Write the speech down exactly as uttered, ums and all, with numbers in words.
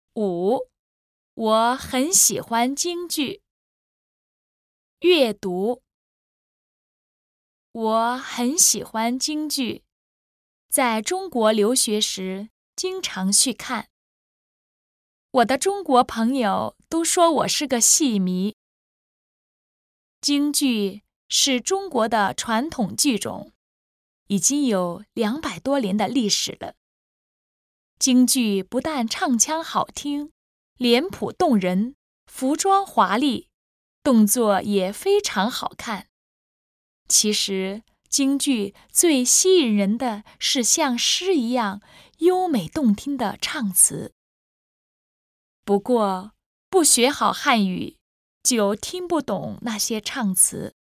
五，我很喜欢京剧。阅读，我很喜欢京剧，在中国留学时经常去看。我的中国朋友都说我是个戏迷。京剧是中国的传统剧种，已经有两百多年的历史了。京剧不但唱腔好听，脸谱动人，服装华丽，动作也非常好看。其实，京剧最吸引人的是像诗一样优美动听的唱词。不过，不学好汉语，就听不懂那些唱词。